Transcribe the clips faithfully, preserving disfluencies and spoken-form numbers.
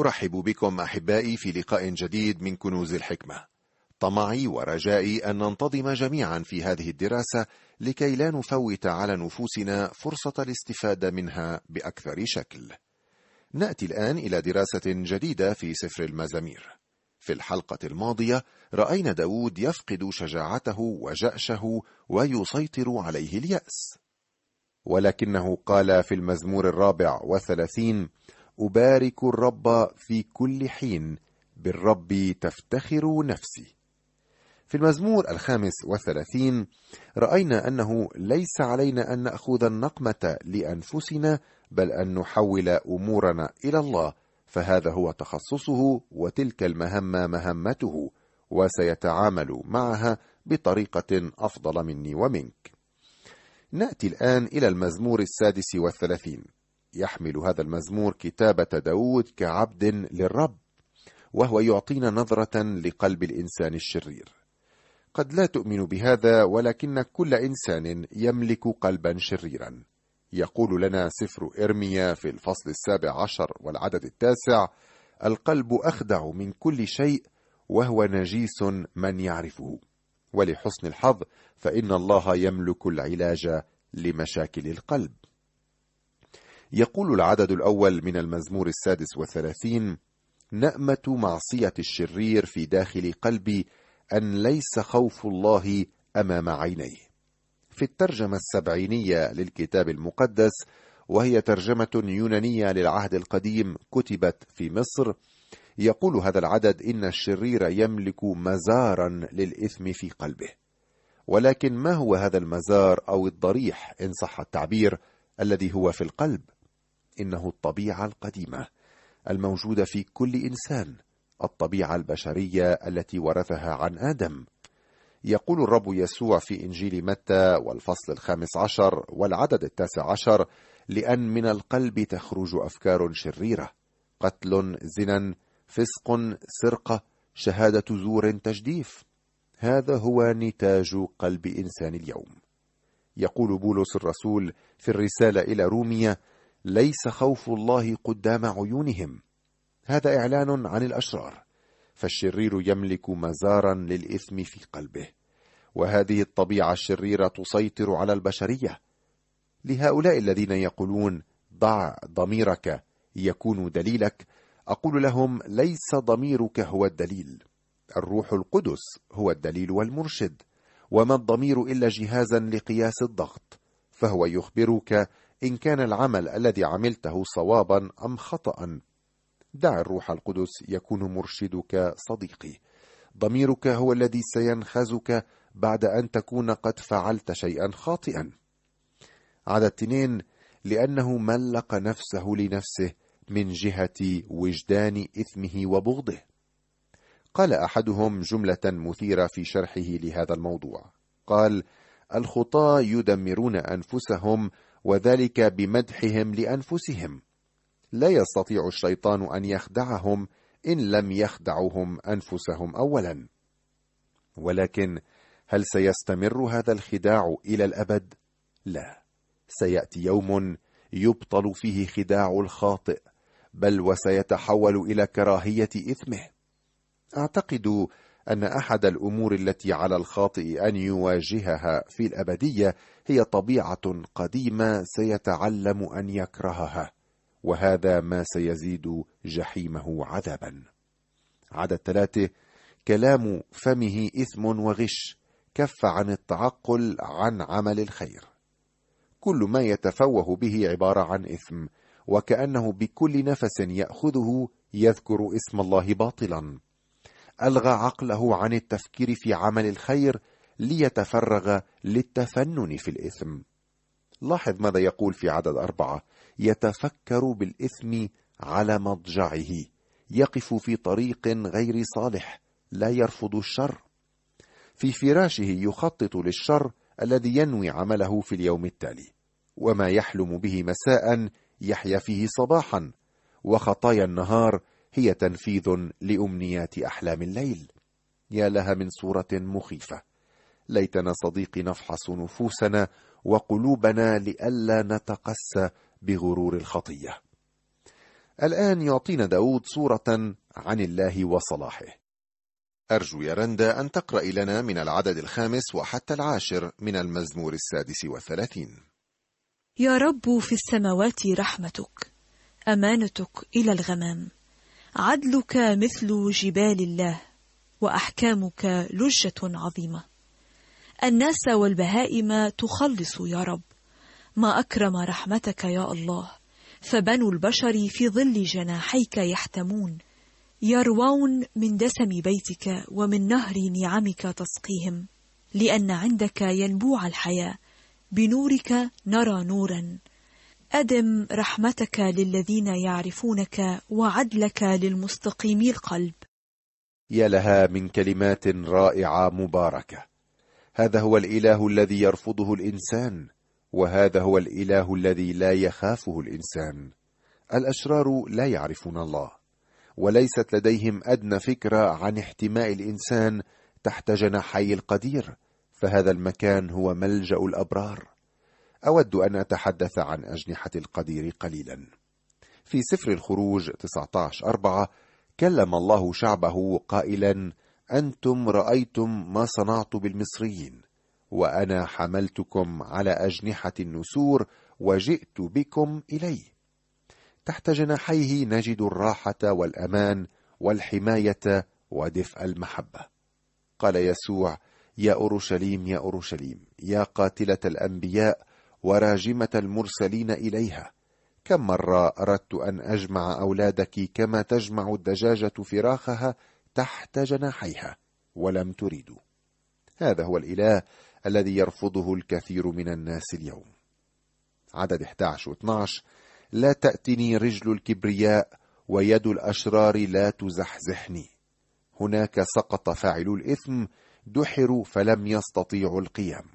أرحب بكم أحبائي في لقاء جديد من كنوز الحكمة. طمعي ورجائي أن ننتظم جميعا في هذه الدراسة لكي لا نفوت على نفوسنا فرصة الاستفادة منها بأكثر شكل. نأتي الآن إلى دراسة جديدة في سفر المزامير. في الحلقة الماضية رأينا داود يفقد شجاعته وجأشه ويسيطر عليه اليأس، ولكنه قال في المزمور الرابع والثلاثين: أبارك الرب في كل حين، بالرب تفتخر نفسي. في المزمور الخامس والثلاثين رأينا أنه ليس علينا أن نأخذ النقمة لأنفسنا، بل أن نحول أمورنا إلى الله، فهذا هو تخصصه وتلك المهمة مهمته، وسيتعامل معها بطريقة أفضل مني ومنك. نأتي الآن إلى المزمور السادس والثلاثين. يحمل هذا المزمور كتابة داود كعبد للرب، وهو يعطينا نظرة لقلب الإنسان الشرير. قد لا تؤمن بهذا، ولكن كل إنسان يملك قلبا شريرا. يقول لنا سفر إرميا في الفصل السابع عشر والعدد التاسع: القلب أخدع من كل شيء، وهو نجيس من يعرفه، ولحسن الحظ فإن الله يملك العلاج لمشاكل القلب. يقول العدد الأول من المزمور السادس والثلاثين: نأمة معصية الشرير في داخل قلبي، أن ليس خوف الله أمام عينيه. في الترجمة السبعينية للكتاب المقدس، وهي ترجمة يونانية للعهد القديم كتبت في مصر، يقول هذا العدد إن الشرير يملك مزارا للإثم في قلبه. ولكن ما هو هذا المزار أو الضريح إن صح التعبير الذي هو في القلب؟ إنه الطبيعة القديمة الموجودة في كل إنسان، الطبيعة البشرية التي ورثها عن آدم. يقول الرب يسوع في إنجيل متى والفصل الخامس عشر والعدد التاسع عشر: لأن من القلب تخرج أفكار شريرة، قتل، زنا، فسق، سرقة، شهادة زور، تجديف. هذا هو نتاج قلب إنسان اليوم. يقول بولس الرسول في الرسالة إلى روميا: ليس خوف الله قدام عيونهم. هذا إعلان عن الأشرار، فالشرير يملك مزارا للإثم في قلبه، وهذه الطبيعة الشريرة تسيطر على البشرية. لهؤلاء الذين يقولون ضع ضميرك يكون دليلك، أقول لهم ليس ضميرك هو الدليل، الروح القدس هو الدليل والمرشد، وما الضمير إلا جهازا لقياس الضغط، فهو يخبرك إن كان العمل الذي عملته صوابا أم خطأ. دع الروح القدس يكون مرشدك صديقي. ضميرك هو الذي سينخزك بعد أن تكون قد فعلت شيئا خاطئا. عدد اثنين: لأنه ملق نفسه لنفسه من جهة وجدان إثمه وبغضه. قال أحدهم جملة مثيرة في شرحه لهذا الموضوع، قال: الخطاة يدمرون أنفسهم، وذلك بمدحهم لأنفسهم. لا يستطيع الشيطان أن يخدعهم إن لم يخدعهم أنفسهم أولا. ولكن هل سيستمر هذا الخداع إلى الأبد؟ لا، سيأتي يوم يبطل فيه خداع الخاطئ، بل وسيتحول إلى كراهية إثمه. أعتقد أن أحد الأمور التي على الخاطئ أن يواجهها في الأبدية هي طبيعة قديمة سيتعلم أن يكرهها، وهذا ما سيزيد جحيمه عذابا. عدد ثلاثة: كلام فمه إثم وغش، كف عن التعقل عن عمل الخير. كل ما يتفوه به عبارة عن إثم، وكأنه بكل نفس يأخذه يذكر اسم الله باطلا. ألغى عقله عن التفكير في عمل الخير ليتفرغ للتفنن في الإثم. لاحظ ماذا يقول في عدد أربعة: يتفكر بالإثم على مضجعه، يقف في طريق غير صالح، لا يرفض الشر. في فراشه يخطط للشر الذي ينوي عمله في اليوم التالي، وما يحلم به مساء يحيا فيه صباحا، وخطايا النهار هي تنفيذ لأمنيات أحلام الليل. يا لها من صورة مخيفة. ليتنا صديقي نفحص نفوسنا وقلوبنا لئلا نتقسى بغرور الخطية. الآن يعطينا داود صورة عن الله وصلاحه. أرجو يا رندا أن تقرأ لنا من العدد الخامس وحتى العاشر من المزمور السادس والثلاثين. يا رب في السماوات رحمتك، أمانتك إلى الغمام، عدلك مثل جبال الله، وأحكامك لجة عظيمة. الناس والبهائم تخلص يا رب، ما أكرم رحمتك يا الله. فبنو البشر في ظل جناحيك يحتمون، يروون من دسم بيتك ومن نهر نعمك تسقيهم. لأن عندك ينبوع الحياة، بنورك نرى نورا. أدم رحمتك للذين يعرفونك، وعدلك للمستقيمي القلب. يا لها من كلمات رائعة مباركة. هذا هو الإله الذي يرفضه الإنسان، وهذا هو الإله الذي لا يخافه الإنسان. الأشرار لا يعرفون الله، وليست لديهم أدنى فكرة عن احتماء الإنسان تحت جناحي القدير، فهذا المكان هو ملجأ الأبرار. أود أن أتحدث عن أجنحة القدير قليلا. في سفر الخروج تسعة عشر أربعة كلم الله شعبه قائلا: أنتم رأيتم ما صنعت بالمصريين، وأنا حملتكم على أجنحة النسور وجئت بكم إلي. تحت جناحيه نجد الراحة والأمان والحماية ودفء المحبة. قال يسوع: يا أورشليم يا أورشليم، يا قاتلة الأنبياء وراجمة المرسلين إليها، كم مرة أردت أن أجمع أولادك كما تجمع الدجاجة فراخها تحت جناحيها، ولم تريدوا. هذا هو الإله الذي يرفضه الكثير من الناس اليوم. عدد أحد عشر و اثني عشر: لا تأتني رجل الكبرياء، ويد الأشرار لا تزحزحني. هناك سقط فاعل الإثم، دحروا فلم يستطيعوا القيام.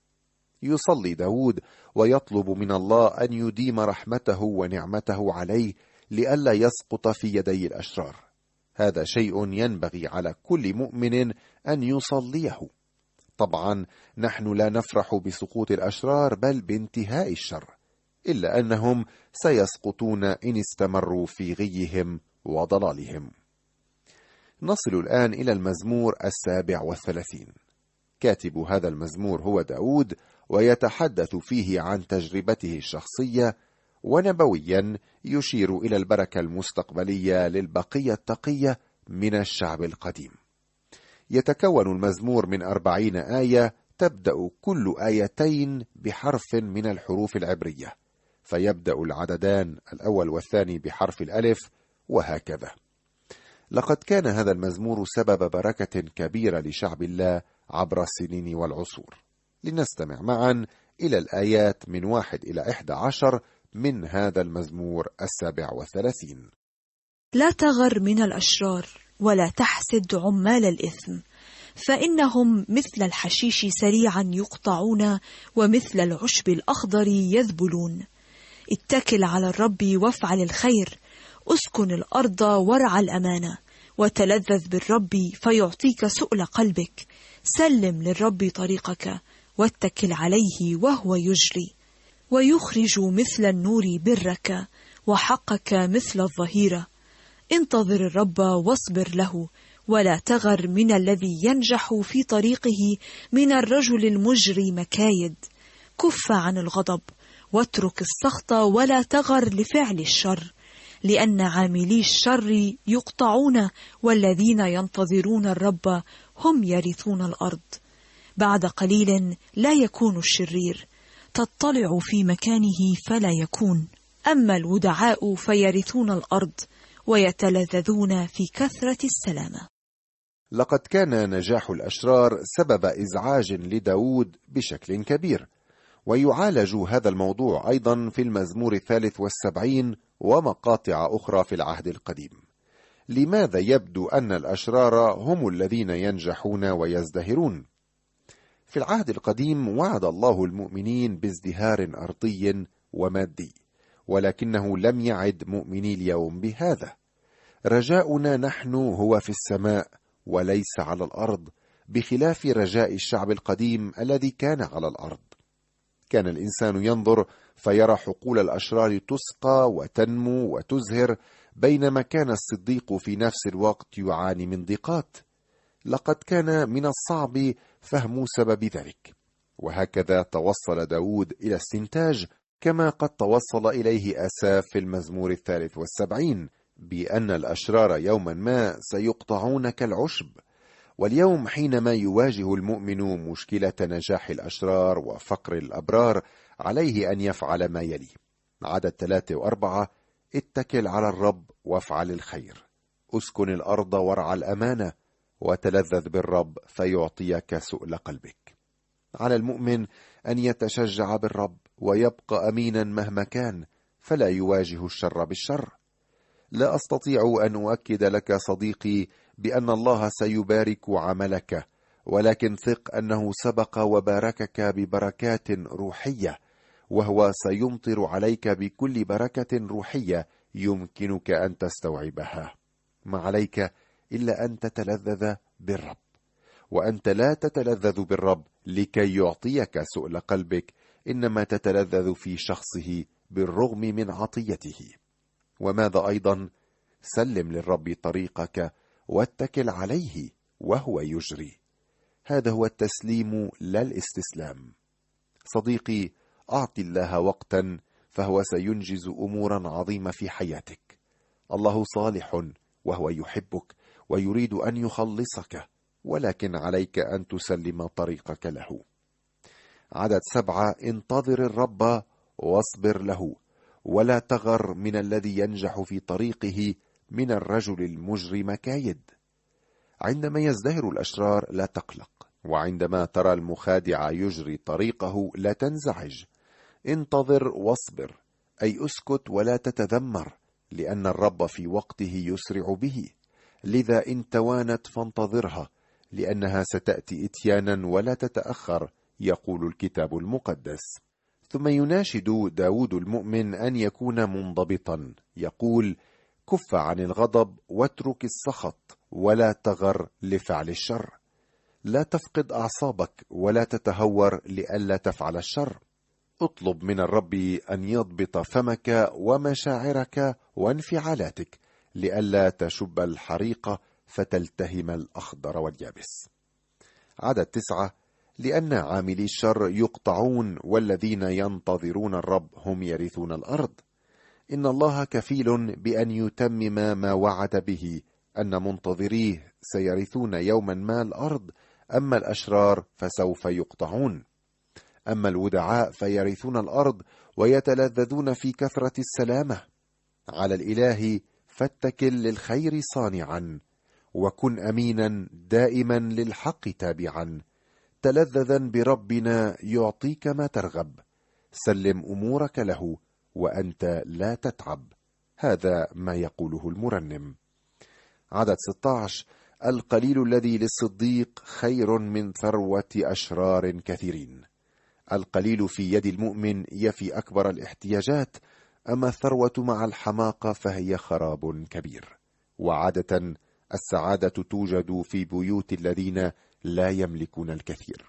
يصلي داود ويطلب من الله أن يديم رحمته ونعمته عليه لئلا يسقط في يدي الأشرار. هذا شيء ينبغي على كل مؤمن أن يصليه. طبعا نحن لا نفرح بسقوط الأشرار، بل بانتهاء الشر، إلا أنهم سيسقطون إن استمروا في غيهم وضلالهم. نصل الآن إلى المزمور السابع والثلاثين. كاتب هذا المزمور هو داود، ويتحدث فيه عن تجربته الشخصية، ونبويا يشير إلى البركة المستقبلية للبقية التقية من الشعب القديم. يتكون المزمور من أربعين آية، تبدأ كل آيتين بحرف من الحروف العبرية، فيبدأ العددان الأول والثاني بحرف الألف، وهكذا. لقد كان هذا المزمور سبب بركة كبيرة لشعب الله عبر السنين والعصور. لنستمع معا إلى الآيات من واحد إلى إحدى عشر من هذا المزمور السابع والثلاثين. لا تغر من الأشرار، ولا تحسد عمال الإثم، فإنهم مثل الحشيش سريعا يقطعون، ومثل العشب الأخضر يذبلون. اتكل على الرب وافعل الخير، اسكن الأرض وارعى الأمانة، وتلذذ بالرب فيعطيك سؤل قلبك. سلم للرب طريقك، واتكل عليه وهو يجري. ويخرج مثل النور برك، وحقك مثل الظهيرة. انتظر الرب واصبر له، ولا تغر من الذي ينجح في طريقه، من الرجل المجري مكايد. كف عن الغضب، واترك السخط، ولا تغر لفعل الشر، لأن عاملي الشر يقطعون، والذين ينتظرون الرب هم يرثون الأرض. بعد قليل لا يكون الشرير، تطلع في مكانه فلا يكون. أما الودعاء فيرثون الأرض، ويتلذذون في كثرة السلامة. لقد كان نجاح الأشرار سبب إزعاج لداود بشكل كبير، ويعالج هذا الموضوع أيضا في المزمور الثالث والسبعين ومقاطع أخرى في العهد القديم. لماذا يبدو أن الأشرار هم الذين ينجحون ويزدهرون؟ في العهد القديم وعد الله المؤمنين بازدهار أرضي ومادي، ولكنه لم يعد مؤمني اليوم بهذا. رجاؤنا نحن هو في السماء وليس على الأرض، بخلاف رجاء الشعب القديم الذي كان على الأرض. كان الإنسان ينظر فيرى حقول الأشرار تسقى وتنمو وتزهر، بينما كان الصديق في نفس الوقت يعاني من ضيقات. لقد كان من الصعب فهم سبب ذلك، وهكذا توصل داود إلى استنتاج، كما قد توصل إليه آساف في المزمور الثالث والسبعين، بأن الأشرار يوما ما سيقطعون كالعشب. واليوم حينما يواجه المؤمن مشكلة نجاح الأشرار وفقر الأبرار، عليه أن يفعل ما يلي. عدد ثلاثة وأربعة: اتكل على الرب وافعل الخير، اسكن الأرض وارعى الأمانة، وتلذذ بالرب فيعطيك سؤل قلبك. على المؤمن أن يتشجع بالرب ويبقى أمينا مهما كان، فلا يواجه الشر بالشر. لا أستطيع أن أؤكد لك صديقي بأن الله سيبارك عملك، ولكن ثق أنه سبق وباركك ببركات روحية، وهو سيمطر عليك بكل بركة روحية يمكنك أن تستوعبها. ما عليك إلا أن تتلذذ بالرب، وأنت لا تتلذذ بالرب لكي يعطيك سؤل قلبك، إنما تتلذذ في شخصه بالرغم من عطيته. وماذا أيضا؟ سلم للرب طريقك واتكل عليه وهو يجري. هذا هو التسليم لا الاستسلام. صديقي، أعطي الله وقتا فهو سينجز أمورا عظيمة في حياتك. الله صالح وهو يحبك ويريد أن يخلصك، ولكن عليك أن تسلم طريقك له. عدد سبعة: انتظر الرب واصبر له، ولا تغر من الذي ينجح في طريقه، من الرجل المجري مكايد. عندما يزدهر الأشرار لا تقلق، وعندما ترى المخادع يجري طريقه لا تنزعج. انتظر واصبر، أي اسكت ولا تتذمر، لأن الرب في وقته يسرع به. لذا إن توانت فانتظرها، لأنها ستأتي إتيانا ولا تتأخر، يقول الكتاب المقدس. ثم يناشد داود المؤمن أن يكون منضبطا، يقول: كف عن الغضب واترك السخط، ولا تغر لفعل الشر. لا تفقد أعصابك ولا تتهور لئلا تفعل الشر. اطلب من الرب أن يضبط فمك ومشاعرك وانفعالاتك، لئلا تشب الحريقة فتلتهم الأخضر واليابس. عدد تسعة: لأن عاملي الشر يقطعون، والذين ينتظرون الرب هم يرثون الأرض. إن الله كفيل بأن يتمم ما وعد به، أن منتظريه سيرثون يوما ما الأرض، أما الأشرار فسوف يقطعون. أما الودعاء فيرثون الأرض ويتلذذون في كثرة السلامة. على الإله فاتكل للخير صانعا، وكن أمينا دائما للحق تابعا. تلذذا بربنا يعطيك ما ترغب، سلم أمورك له وأنت لا تتعب. هذا ما يقوله المرنم. عدد ستة عشر: القليل الذي للصديق خير من ثروة أشرار كثيرين. القليل في يد المؤمن يفي أكبر الاحتياجات، أما الثروة مع الحماقة فهي خراب كبير. وعادة السعادة توجد في بيوت الذين لا يملكون الكثير.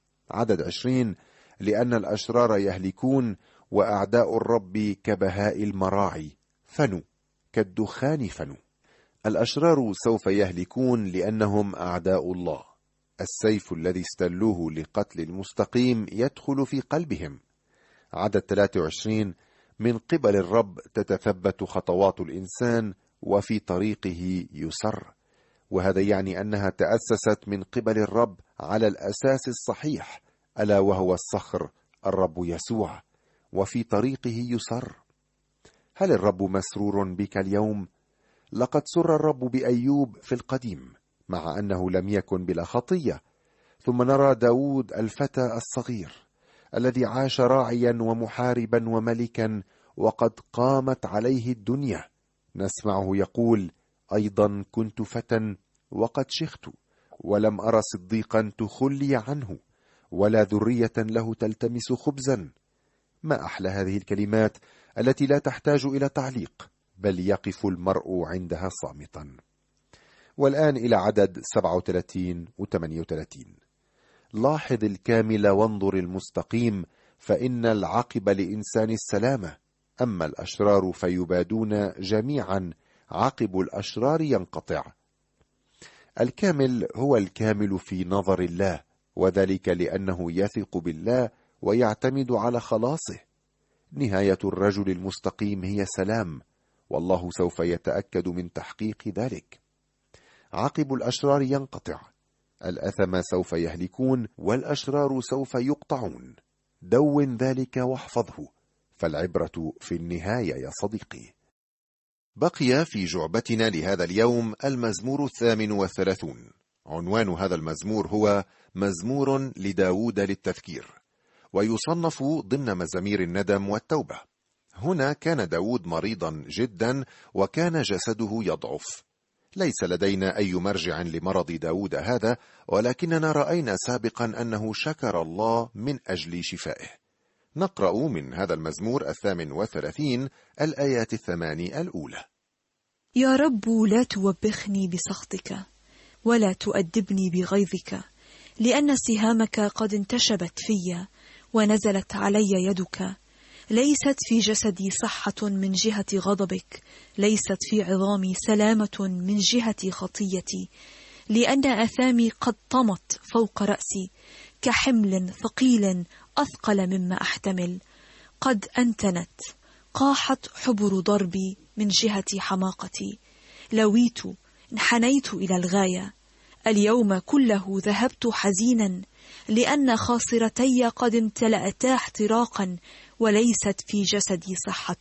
عدد عشرين: لأن الأشرار يهلكون، وأعداء الرب كبهاء المراعي، فنوا كالدخان فنوا. الأشرار سوف يهلكون لأنهم أعداء الله. السيف الذي استلوه لقتل المستقيم يدخل في قلبهم. عدد ثلاثة وعشرين: من قبل الرب تتثبت خطوات الإنسان، وفي طريقه يسر. وهذا يعني أنها تأسست من قبل الرب على الأساس الصحيح، ألا وهو الصخر الرب يسوع، وفي طريقه يسر. هل الرب مسرور بك اليوم؟ لقد سر الرب بأيوب في القديم، مع أنه لم يكن بلا خطية. ثم نرى داود الفتى الصغير الذي عاش راعيا ومحاربا وملكا، وقد قامت عليه الدنيا. نسمعه يقول: أيضا كنت فتى وقد شخت، ولم أرى صديقا تخلي عنه، ولا ذرية له تلتمس خبزا. ما أحلى هذه الكلمات التي لا تحتاج إلى تعليق، بل يقف المرء عندها صامتا. والآن إلى عدد سبعة وثلاثين و ثمانية وثلاثين: لاحظ الكامل وانظر المستقيم، فإن العاقب لإنسان السلامة، أما الأشرار فيبادون جميعا، عاقب الأشرار ينقطع. الكامل هو الكامل في نظر الله، وذلك لأنه يثق بالله ويعتمد على خلاصه. نهاية الرجل المستقيم هي سلام، والله سوف يتأكد من تحقيق ذلك. عاقب الأشرار ينقطع، الأثم سوف يهلكون والأشرار سوف يقطعون. دون ذلك واحفظه، فالعبرة في النهاية يا صديقي. بقي في جعبتنا لهذا اليوم المزمور الثامن والثلاثون. عنوان هذا المزمور هو مزمور لداود للتذكير، ويصنف ضمن مزامير الندم والتوبة. هنا كان داود مريضا جدا وكان جسده يضعف. ليس لدينا أي مرجع لمرض داود هذا، ولكننا رأينا سابقا أنه شكر الله من أجل شفائه. نقرأ من هذا المزمور الثامن والثلاثين الآيات الثماني الأولى. يا رب لا توبخني بسخطك، ولا تؤدبني بغيظك، لأن سهامك قد انتشبت في، ونزلت علي يدك. ليست في جسدي صحة من جهة غضبك، ليست في عظامي سلامة من جهة خطيتي، لأن أثامي قد طمت فوق رأسي كحمل ثقيل أثقل مما أحتمل. قد أنتنت، قاحت حبر ضربي من جهة حماقتي. لويت، انحنيت إلى الغاية. اليوم كله ذهبت حزينا، لأن خاصرتي قد امتلأتا احتراقا، وليست في جسدي صحة.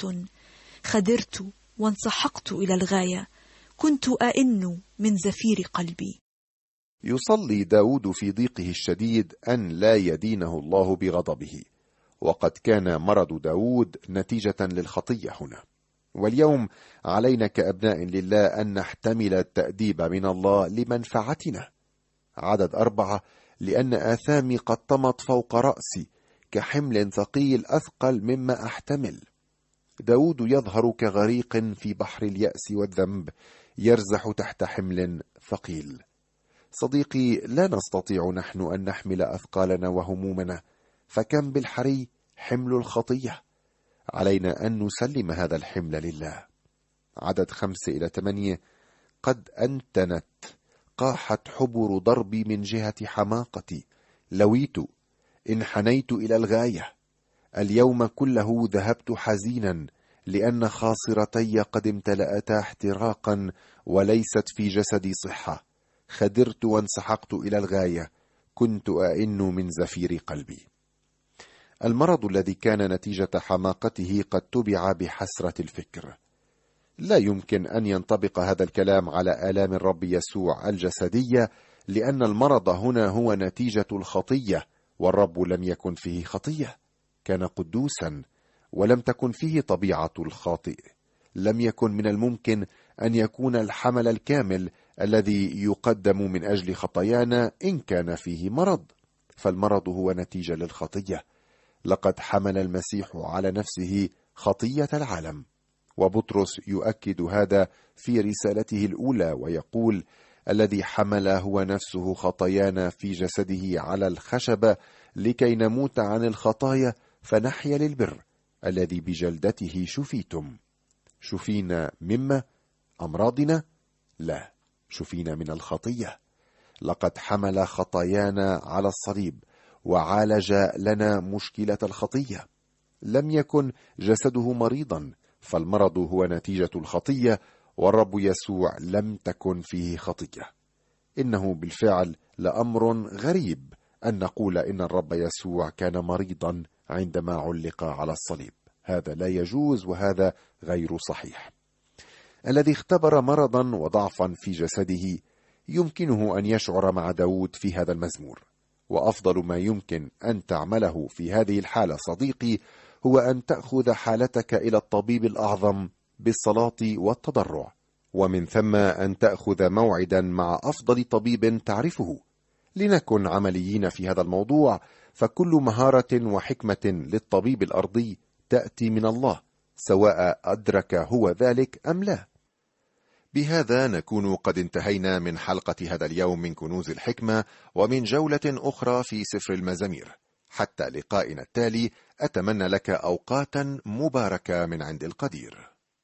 خدرت وانسحقت إلى الغاية، كنت أئن من زفير قلبي. يصلي داود في ضيقه الشديد أن لا يدينه الله بغضبه، وقد كان مرض داود نتيجة للخطية هنا. واليوم علينا كأبناء لله أن نحتمل التأديب من الله لمنفعتنا. عدد أربعة: لأن آثامي قد طمت فوق رأسي كحمل ثقيل أثقل مما أحتمل. داود يظهر كغريق في بحر اليأس والذنب، يرزح تحت حمل ثقيل. صديقي، لا نستطيع نحن أن نحمل أثقالنا وهمومنا، فكم بالحري حمل الخطية. علينا أن نسلم هذا الحمل لله. عدد خمسة إلى ثمانية: قد أنتنت، قاحت حبر ضربي من جهة حماقتي. لويت، انحنيت إلى الغاية. اليوم كله ذهبت حزينا، لأن خاصرتي قد امتلأتا احتراقا، وليست في جسدي صحة. خدرت وانسحقت إلى الغاية، كنت أئن من زفير قلبي. المرض الذي كان نتيجة حماقته قد تبع بحسرة الفكر. لا يمكن أن ينطبق هذا الكلام على آلام الرب يسوع الجسدية، لأن المرض هنا هو نتيجة الخطية، والرب لم يكن فيه خطية. كان قدوسا ولم تكن فيه طبيعة الخاطئ. لم يكن من الممكن أن يكون الحمل الكامل الذي يقدم من أجل خطايانا إن كان فيه مرض، فالمرض هو نتيجة للخطية. لقد حمل المسيح على نفسه خطية العالم، وبطرس يؤكد هذا في رسالته الأولى ويقول: الذي حمل هو نفسه خطايانا في جسده على الخشبة، لكي نموت عن الخطايا فنحيا للبر، الذي بجلدته شفيتم. شفينا مما؟ أمراضنا؟ لا، شفينا من الخطية. لقد حمل خطايانا على الصليب وعالج لنا مشكلة الخطية. لم يكن جسده مريضا، فالمرض هو نتيجة الخطية، والرب يسوع لم تكن فيه خطية. إنه بالفعل لأمر غريب أن نقول إن الرب يسوع كان مريضا عندما علق على الصليب. هذا لا يجوز، وهذا غير صحيح. الذي اختبر مرضا وضعفا في جسده يمكنه أن يشعر مع داود في هذا المزمور. وأفضل ما يمكن أن تعمله في هذه الحالة صديقي هو أن تأخذ حالتك إلى الطبيب الأعظم بالصلاة والتضرع، ومن ثم أن تأخذ موعدا مع أفضل طبيب تعرفه. لنكن عمليين في هذا الموضوع، فكل مهارة وحكمة للطبيب الأرضي تأتي من الله، سواء أدرك هو ذلك أم لا. بهذا نكون قد انتهينا من حلقة هذا اليوم من كنوز الحكمة، ومن جولة أخرى في سفر المزامير. حتى لقائنا التالي، أتمنى لك أوقاتا مباركة من عند القدير.